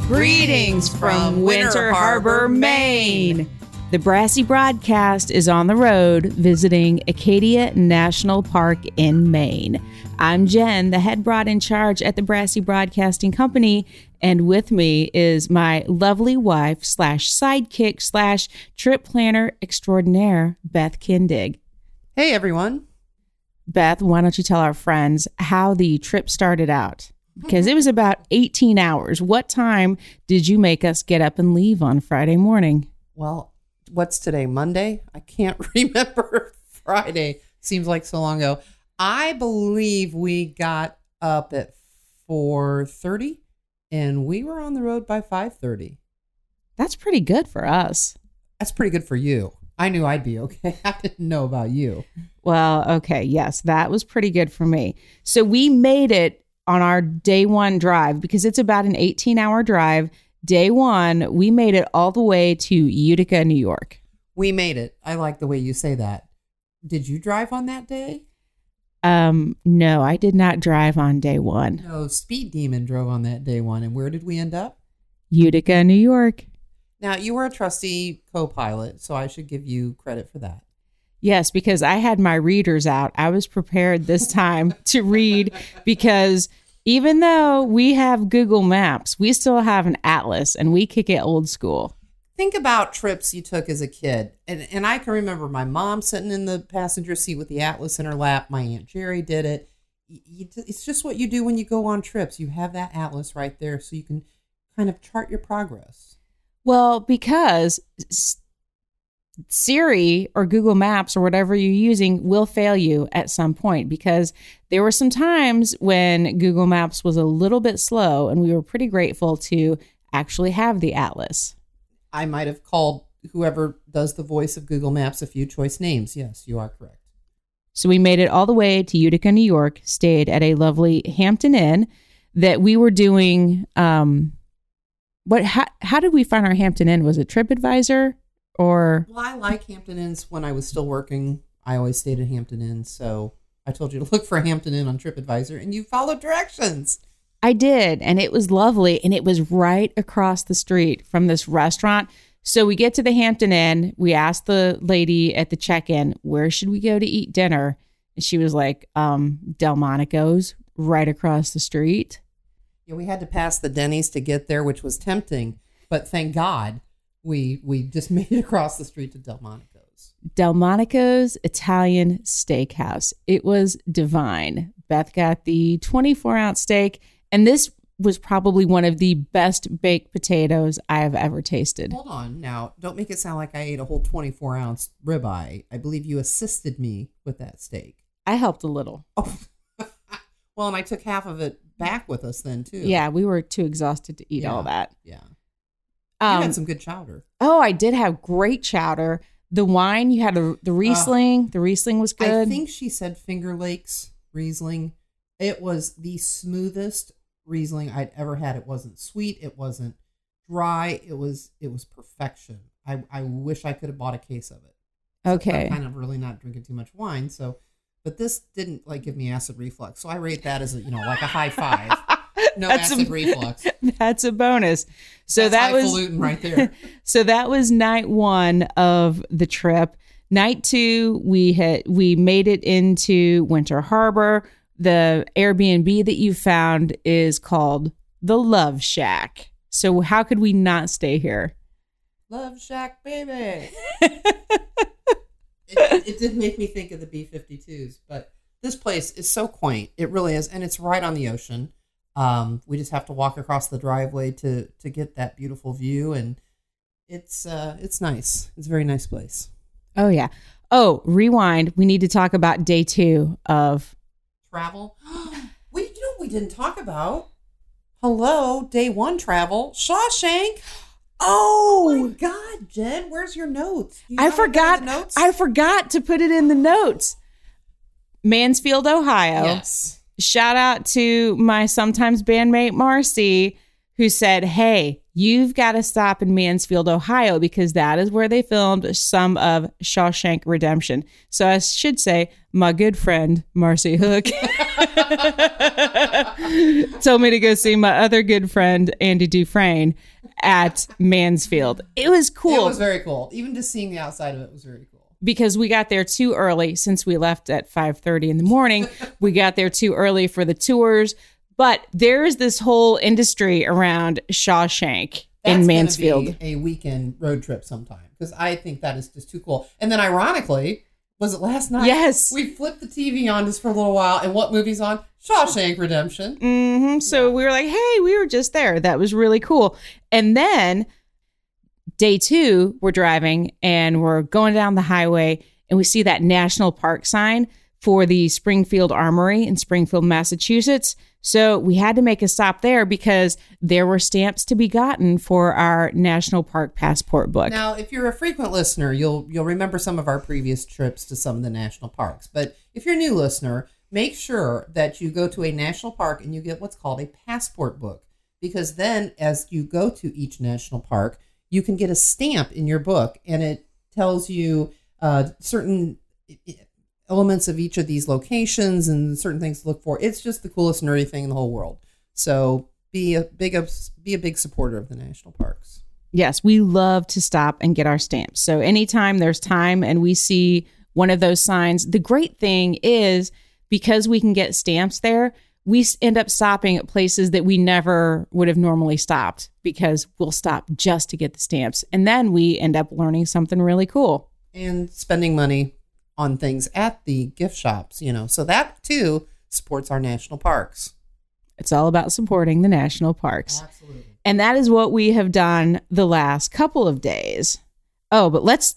Greetings from Winter Harbor, Maine. The Brassy Broadcast is on the road visiting Acadia National Park in Maine. I'm Jen, the head broad in charge at the Brassy Broadcasting Company, and with me is my lovely wife / sidekick / trip planner extraordinaire, Beth Kindig. Hey, everyone. Beth, why don't you tell our friends how the trip started out? Because it was about 18 hours. What time did you make us get up and leave on Friday morning? Well, what's today, Monday? I can't remember. Friday. Seems like so long ago. I believe we got up at 4:30 and we were on the road by 5:30. That's pretty good for us. That's pretty good for you. I knew I'd be okay. I didn't know about you. Well, okay. Yes, that was pretty good for me. So we made it on our day one drive because it's about an 18-hour drive. Day one, we made it all the way to Utica, New York. We made it. I like the way you say that. Did you drive on that day? No, I did not drive on day one. No, Speed Demon drove on that day one. And where did we end up? Utica, New York. Now, you were a trusty co-pilot, so I should give you credit for that. Yes, because I had my readers out. I was prepared this time to read because even though we have Google Maps, we still have an atlas and we kick it old school. Think about trips you took as a kid. And I can remember my mom sitting in the passenger seat with the atlas in her lap. My Aunt Jerry did it. It's just what you do when you go on trips. You have that atlas right there so you can kind of chart your progress. Well, because Siri or Google Maps or whatever you're using will fail you at some point, because there were some times when Google Maps was a little bit slow and we were pretty grateful to actually have the atlas. I might have called whoever does the voice of Google Maps a few choice names. Yes, you are correct. So we made it all the way to Utica, New York, stayed at a lovely Hampton Inn that we were doing. How did we find our Hampton Inn? Was it TripAdvisor? Well, I like Hampton Inns. When I was still working, I always stayed at Hampton Inn. So I told you to look for Hampton Inn on TripAdvisor, and you followed directions. I did, and it was lovely, and it was right across the street from this restaurant. So we get to the Hampton Inn. We asked the lady at the check-in, where should we go to eat dinner? And she was like, Delmonico's right across the street. Yeah, we had to pass the Denny's to get there, which was tempting, but thank God. We just made it across the street to Delmonico's. Delmonico's Italian Steakhouse. It was divine. Beth got the 24-ounce steak, and this was probably one of the best baked potatoes I have ever tasted. Hold on. Now, don't make it sound like I ate a whole 24-ounce ribeye. I believe you assisted me with that steak. I helped a little. Oh. Well, and I took half of it back with us then, too. Yeah, we were too exhausted to eat all that. Yeah. You had some good chowder. Oh, I did have great chowder. The wine, you had the Riesling. The Riesling was good. I think she said Finger Lakes Riesling. It was the smoothest Riesling I'd ever had. It wasn't sweet. It wasn't dry. It was perfection. I wish I could have bought a case of it. Okay. I'm kind of really not drinking too much wine, but this didn't give me acid reflux. So I rate that as like a high 5. No acid reflux. That's a bonus. So that's that was highfalutin right there. So that was night one of the trip. Night two, we made it into Winter Harbor. The Airbnb that you found is called the Love Shack. So how could we not stay here? Love Shack, baby. It did make me think of the B-52s, but this place is so quaint. It really is, and it's right on the ocean. We just have to walk across the driveway to get that beautiful view, and it's nice. It's a very nice place. Oh yeah. Oh, rewind. We need to talk about day 2 of travel. We didn't talk about. Hello, day 1 travel. Shawshank. Oh my God, Jen, where's your notes? I forgot to put it in the notes. Mansfield, Ohio. Yes. Shout out to my sometimes bandmate Marcy, who said, hey, you've got to stop in Mansfield, Ohio, because that is where they filmed some of Shawshank Redemption. So I should say, my good friend, Marcy Hook, told me to go see my other good friend, Andy Dufresne, at Mansfield. It was cool. It was very cool. Even just seeing the outside of it was very cool. Because we got there too early, since we left at 5:30 in the morning. We got there too early for the tours. But there's this whole industry around Shawshank in Mansfield. That's be a weekend road trip sometime, because I think that is just too cool. And then ironically, was it last night? Yes. We flipped the TV on just for a little while, and what movie's on? Shawshank Redemption. Mm-hmm. So we were like, hey, we were just there. That was really cool. And then day 2, we're driving and we're going down the highway and we see that national park sign for the Springfield Armory in Springfield, Massachusetts. So we had to make a stop there because there were stamps to be gotten for our national park passport book. Now, if you're a frequent listener, you'll remember some of our previous trips to some of the national parks. But if you're a new listener, make sure that you go to a national park and you get what's called a passport book. Because then as you go to each national park, you can get a stamp in your book and it tells you certain elements of each of these locations and certain things to look for. It's just the coolest nerdy thing in the whole world. So be a big supporter of the national parks. Yes, we love to stop and get our stamps. So anytime there's time and we see one of those signs, the great thing is because we can get stamps there, we end up stopping at places that we never would have normally stopped because we'll stop just to get the stamps. And then we end up learning something really cool. And spending money on things at the gift shops, So that too supports our national parks. It's all about supporting the national parks. Absolutely. And that is what we have done the last couple of days. Oh, but let's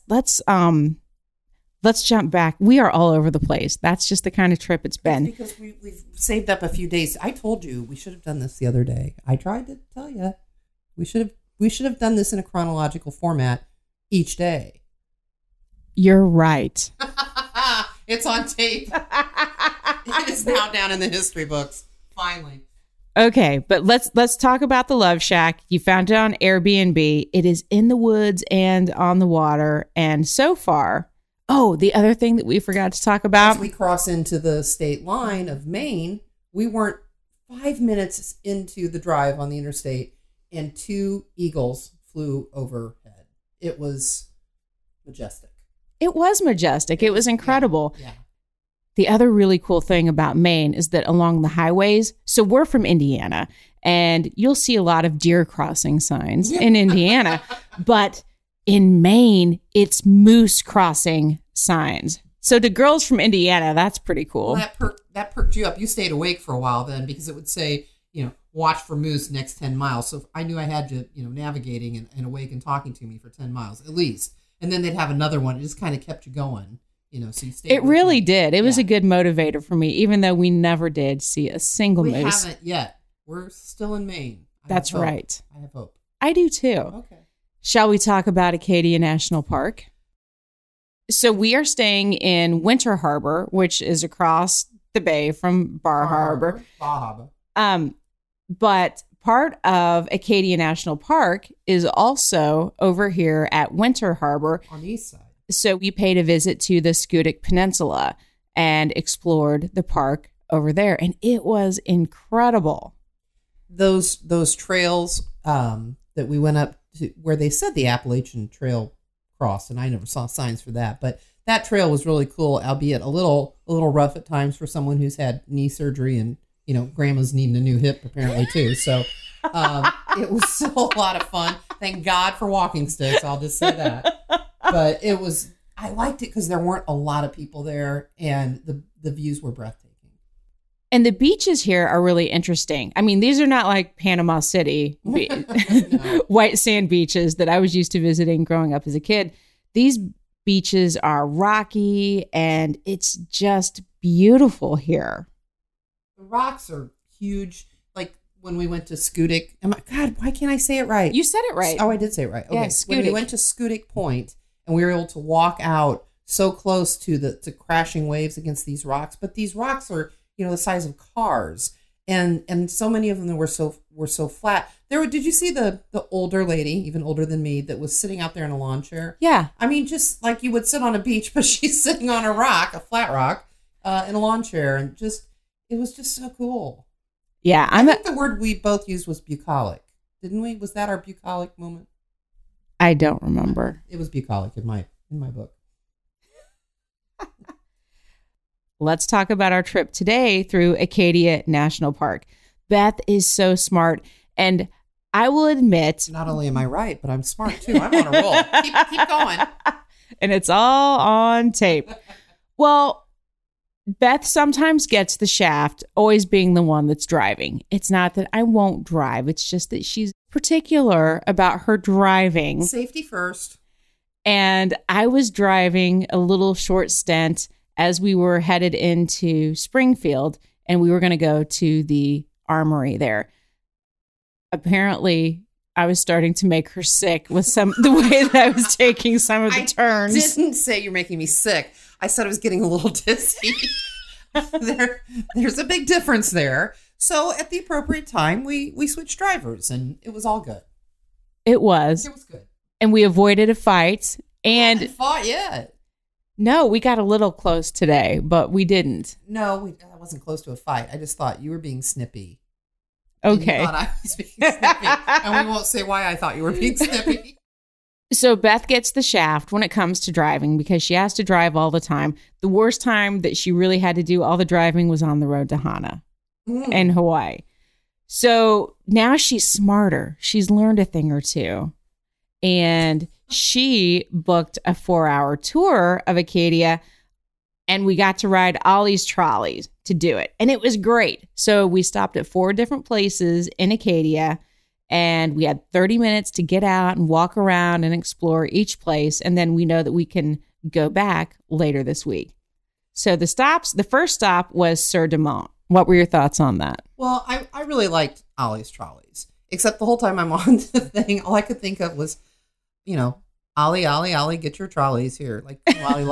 jump back. We are all over the place. That's just the kind of trip it's been. It's because we've saved up a few days. I told you we should have done this the other day. I tried to tell you we should have done this in a chronological format each day. You're right. It's on tape. It is now down in the history books. Finally. Okay, but let's talk about the Love Shack. You found it on Airbnb. It is in the woods and on the water. And so far, the other thing that we forgot to talk about. As we cross into the state line of Maine, we weren't 5 minutes into the drive on the interstate and 2 eagles flew overhead. It was majestic. It was majestic. It was incredible. Yeah. The other really cool thing about Maine is that along the highways, so we're from Indiana, and you'll see a lot of deer crossing signs in Indiana, but in Maine, it's moose crossing signs. So to girls from Indiana, that's pretty cool. Well, that perked you up. You stayed awake for a while then because it would say, watch for moose next 10 miles. So I knew I had you, navigating and awake and talking to me for 10 miles at least. And then they'd have another one. It just kind of kept you going, so you stayed. It really did. It was a good motivator for me, even though we never did see a single moose. We haven't yet. We're still in Maine. That's right. I have hope. I do too. Okay. Shall we talk about Acadia National Park? So we are staying in Winter Harbor, which is across the bay from Bar Harbor. But part of Acadia National Park is also over here at Winter Harbor. On the east side. So we paid a visit to the Schoodic Peninsula and explored the park over there. And it was incredible. Those trails that we went up to where they said the Appalachian Trail crossed, and I never saw signs for that. But that trail was really cool, albeit a little rough at times for someone who's had knee surgery and, grandma's needing a new hip apparently too. So it was still a lot of fun. Thank God for walking sticks. I'll just say that. But I liked it because there weren't a lot of people there and the views were breathtaking. And the beaches here are really interesting. I mean, these are not like Panama City white sand beaches that I was used to visiting growing up as a kid. These beaches are rocky and it's just beautiful here. The rocks are huge. Like when we went to Schoodic. God, why can't I say it right? You said it right. Oh, I did say it right. Okay. Yeah, When we went to Schoodic Point and we were able to walk out so close to crashing waves against these rocks. But these rocks are, the size of cars. And so many of them were so were so flat. Did you see the older lady, even older than me, that was sitting out there in a lawn chair? Yeah. I mean, just like you would sit on a beach, but she's sitting on a rock, a flat rock, in a lawn chair, and it was just so cool. Yeah, I think the word we both used was bucolic, didn't we? Was that our bucolic moment? I don't remember. It was bucolic in my book. Let's talk about our trip today through Acadia National Park. Beth is so smart, and I will admit, not only am I right, but I'm smart too. I'm on a roll. Keep going. And it's all on tape. Well, Beth sometimes gets the shaft, always being the one that's driving. It's not that I won't drive. It's just that she's particular about her driving. Safety first. And I was driving a little short stint as we were headed into Springfield, and we were going to go to the armory there. Apparently, I was starting to make her sick with the way that I was taking some of the turns. I didn't say you're making me sick. I said I was getting a little dizzy. There's a big difference there. So at the appropriate time, we switched drivers, and it was all good. It was. It was good. And we avoided a fight. And we haven't fought yet. No, we got a little close today, but we didn't. No, I wasn't close to a fight. I just thought you were being snippy. Okay. You thought I was being snippy. And we won't say why I thought you were being snippy. So Beth gets the shaft when it comes to driving because she has to drive all the time. The worst time that she really had to do all the driving was on the road to Hana in Hawaii. So now she's smarter. She's learned a thing or two. And she booked a 4-hour tour of Acadia, and we got to ride Ollie's trolleys to do it. And it was great. So we stopped at 4 different places in Acadia, and we had 30 minutes to get out and walk around and explore each place. And then we know that we can go back later this week. So the first stop was Sur de Mont. What were your thoughts on that? Well, I really liked Ollie's trolleys, except the whole time I'm on the thing, all I could think of was, Ollie, get your trolleys here. Like, Lolly,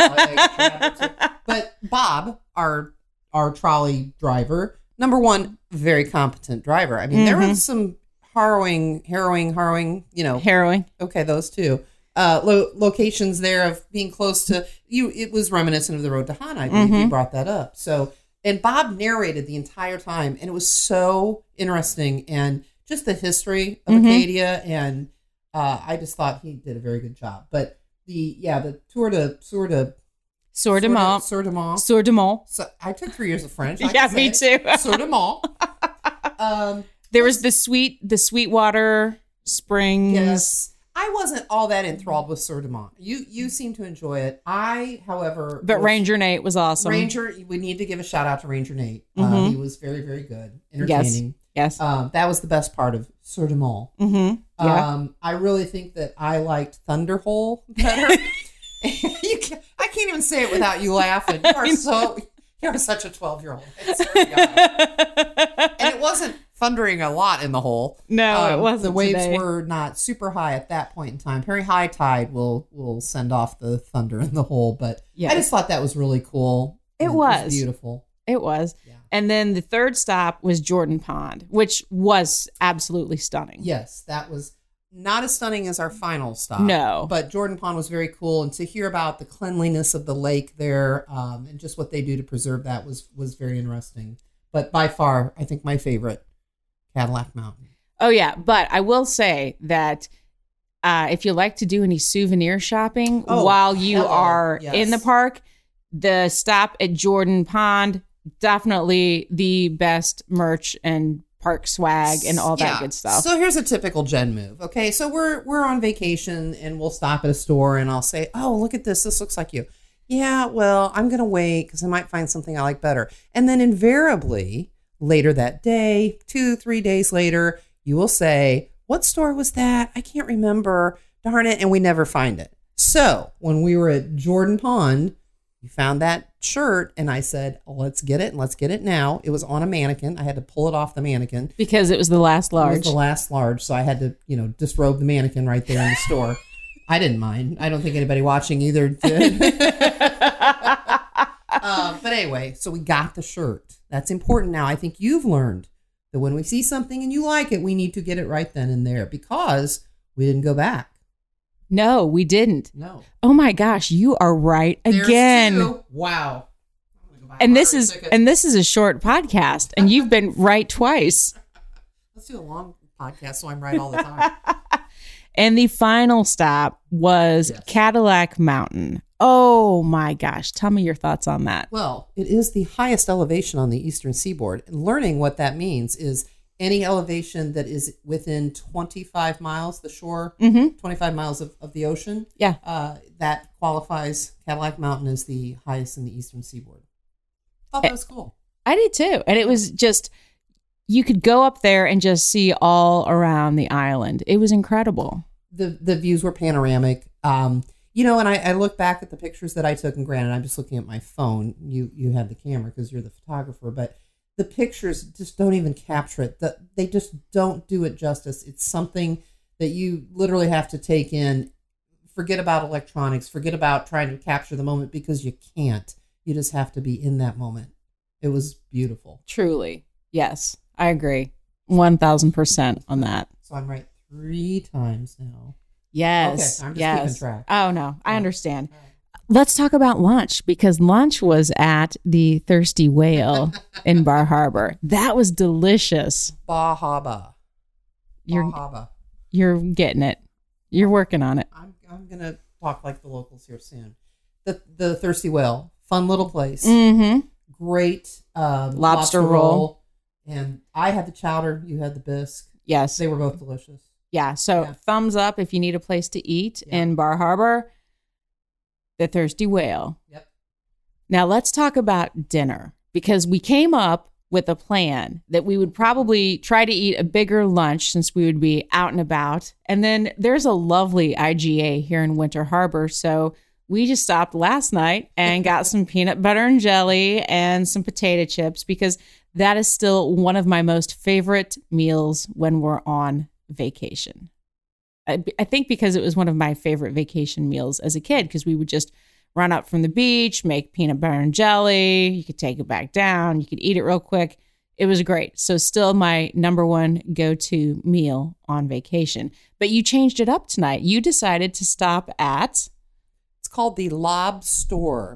But Bob, our trolley driver, number one, very competent driver. I mean, there was some harrowing. Harrowing. Okay, those two. Locations there of being close to you. It was reminiscent of the road to Hana. I believe you brought that up. So, and Bob narrated the entire time, and it was so interesting, and just the history of Acadia, and I just thought he did a very good job. But the tour to Sur de Mont. So I took 3 years of French. Yeah, me too. Sur de Mont. There was the Sweetwater Springs. Yes. I wasn't all that enthralled with Sur de Mont. You seem to enjoy it. I, however... But Ranger Nate was awesome. We need to give a shout out to Ranger Nate. He was very, very good. Entertaining. Yes. That was the best part of Sur de Mont. Yeah. I really think that I liked Thunderhole better. I can't even say it without you laughing. You're such a 12-year-old. And it wasn't thundering a lot in the hole. No, it wasn't. The waves were not super high at that point in time. Very high tide will send off the thunder in the hole. But I just thought that was really cool. It was beautiful. It was. Yeah. And then the third stop was Jordan Pond, which was absolutely stunning. Yes, that was not as stunning as our final stop. No. But Jordan Pond was very cool. And to hear about the cleanliness of the lake there and just what they do to preserve that was very interesting. But by far, I think my favorite, Cadillac Mountain. Oh, yeah. But I will say that if you like to do any souvenir shopping while you are in the park, the stop at Jordan Pond, definitely the best merch and park swag and all that good stuff. So here's a typical Jen move. Okay, so we're on vacation and we'll stop at a store and I'll say, oh, look at this. This looks like you. Yeah, well, I'm going to wait because I might find something I like better. And then invariably, later that day, 2-3 days later, you will say, what store was that? I can't remember. Darn it. And we never find it. So when we were at Jordan Pond, you found that shirt and I said, let's get it and let's get it now. It was on a mannequin. I had to pull it off the mannequin. Because it was the last large. It was the last large. So I had to, disrobe the mannequin right there in the store. I didn't mind. I don't think anybody watching either did. But anyway, so we got the shirt. That's important now. I think you've learned that when we see something and you like it, we need to get it right then and there because we didn't go back. No, we didn't. No. Oh my gosh, you are right again. There's two. Wow. And this is a short podcast, and you've been right twice. Let's do a long podcast so I'm right all the time. And the final stop was Cadillac Mountain. Oh my gosh. Tell me your thoughts on that. Well, it is the highest elevation on the eastern seaboard. And learning what that means is any elevation that is within 25 miles, the shore, 25 miles of the ocean, that qualifies Cadillac Mountain as the highest in the eastern seaboard. I thought that was cool. I did too. And it was just, you could go up there and just see all around the island. It was incredible. The views were panoramic. You know, and I look back at the pictures that I took, and granted, I'm just looking at my phone. You have the camera because you're the photographer, but the pictures just don't even capture it. They just don't do it justice. It's something that you literally have to take in. Forget about electronics. Forget about trying to capture the moment because you can't. You just have to be in that moment. It was beautiful. Truly. Yes, I agree. 1,000% on that. So I'm right 3 times now. Yes. Okay, I'm just keeping track. Oh, no, I understand. Right. Let's talk about lunch because lunch was at the Thirsty Whale in Bar Harbor. That was delicious. Bahaba. You're getting it. You're working on it. I'm going to talk like the locals here soon. The Thirsty Whale. Fun little place. Mm-hmm. Great lobster roll. And I had the chowder. You had the bisque. Yes. They were both delicious. Yeah. So thumbs up if you need a place to eat in Bar Harbor. The Thirsty Whale. Yep. Now let's talk about dinner because we came up with a plan that we would probably try to eat a bigger lunch since we would be out and about. And then there's a lovely IGA here in Winter Harbor. So we just stopped last night and got some peanut butter and jelly and some potato chips because that is still one of my most favorite meals when we're on vacation. I think because it was one of my favorite vacation meals as a kid because we would just run up from the beach, make peanut butter and jelly. You could take it back down. You could eat it real quick. It was great. So still my number one go-to meal on vacation. But you changed it up tonight. You decided to stop at... It's called the Lobstore.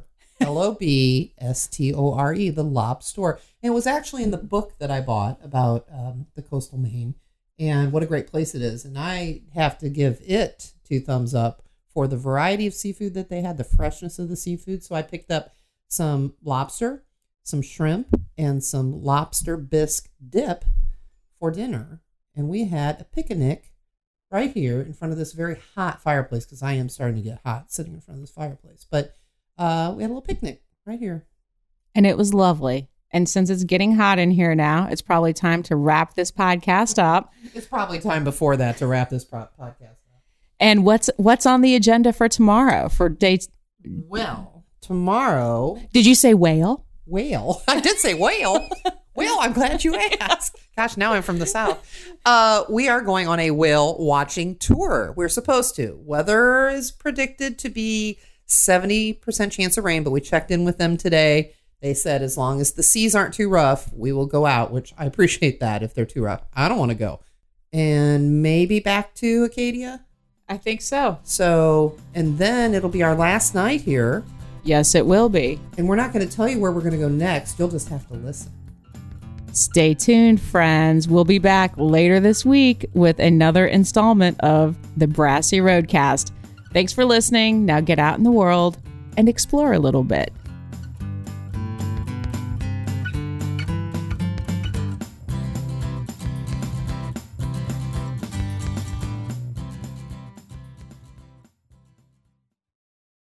Lobstore, the Lobstore. And it was actually in the book that I bought about the coastal Maine. And what a great place it is. And I have to give it 2 thumbs up for the variety of seafood that they had, the freshness of the seafood. So I picked up some lobster, some shrimp, and some lobster bisque dip for dinner. And we had a picnic right here in front of this very hot fireplace because I am starting to get hot sitting in front of this fireplace. But we had a little picnic right here. And it was lovely. And since it's getting hot in here now, it's probably time to wrap this podcast up. It's probably time before that to wrap this podcast up. And what's on the agenda for tomorrow for dates? Well, tomorrow. Did you say whale? Whale. I did say whale. Well, I'm glad you asked. Gosh, now I'm from the South. We are going on a whale watching tour. We're supposed to. Weather is predicted to be 70% chance of rain, but we checked in with them today. They said as long as the seas aren't too rough, we will go out, which I appreciate that. If they're too rough, I don't want to go. And maybe back to Acadia? I think so. So, and then it'll be our last night here. Yes, it will be. And we're not going to tell you where we're going to go next. You'll just have to listen. Stay tuned, friends. We'll be back later this week with another installment of the Brassy Roadcast. Thanks for listening. Now get out in the world and explore a little bit.